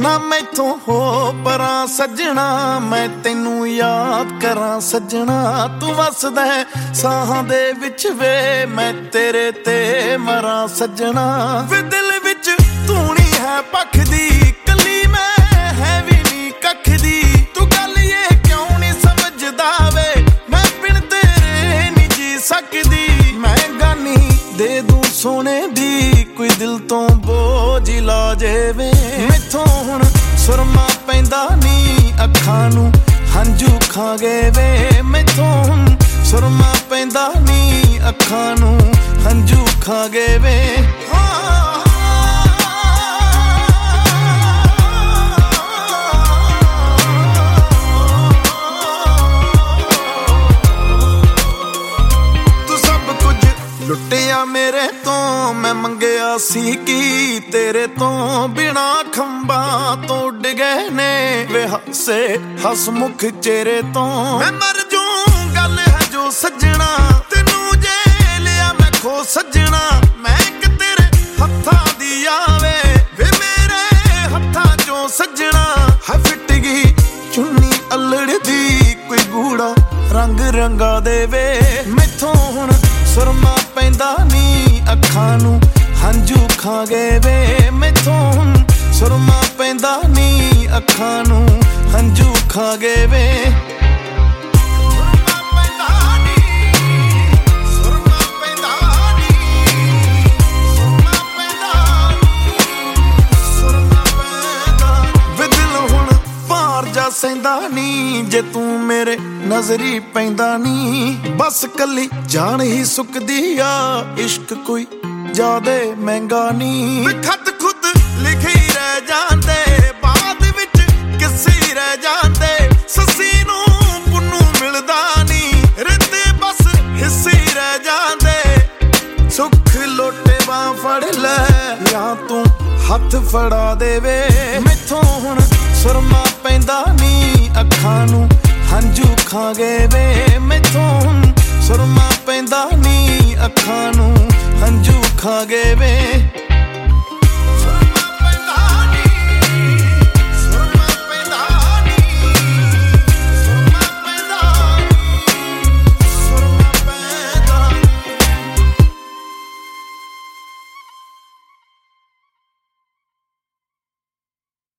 ना मैथों हो परां सजना, मैं तैनू याद करां सजना। तू वसदा है साहां दे विच वे, मैं तेरे ते मरां सजना। वे दिल विच तू नी है पखदी, कली मैं है भी नी कखदी। तू गल ये क्यों नी समझदा वे, मैं बिन तेरे नी जी सकदी। मैं गानी दे दूं सोने दी, कोई दिल तो बोझ ला जावे। मैथों हुण सुरमा पैंदा नी, अखां नूं हंझू खा गए वे। मैथों हुण सुरमा पैंदा नी, अखां नूं हंझू खा गए वे। लुटिया मेरे तो मैं मंगया सी की, तेरे तो बिना खंबा तो उड़ गए ने वे हासे हसमुख चेहरे तो। मैं मर जूं गल है जो सजना, तेनू जे लिया मैं खो सजना। मैं कि तेरे हत्थां दी आवे वे मेरे हत्थां चों सजना। है फिट गई चुन्नी अल्लड़ दी, कोई गूड़ा रंग रंगा देवे। मैथों हुण सुरमा पैंदा नी, अखां नूं हंझू खा गए वे। मैथों हुण सुरमा पैंदा नी, अखां नूं हंझू खा गए वे। सैंदा नी जे तू मेरे नजरी पैंदा नी। बस कली जान ही सुकदी आ, इश्क कोई ज्यादा महंगा नी। खत खुद लिखे ही रह जांदे, बाद विच किसी रह जांदे। ससी नूं पुन्नू मिलदा नी, रिते बस हिस्से रह जांदे। सुख लोटे बां फड़ लै या तू हथ फड़ा देवे। मैथों हुण सुरमा पैंदा नी, अखां नूं हंझू खा गए वे। मैथों हुण सुरमा पैंदा नी, अखां नूं हंझू खा गए वे।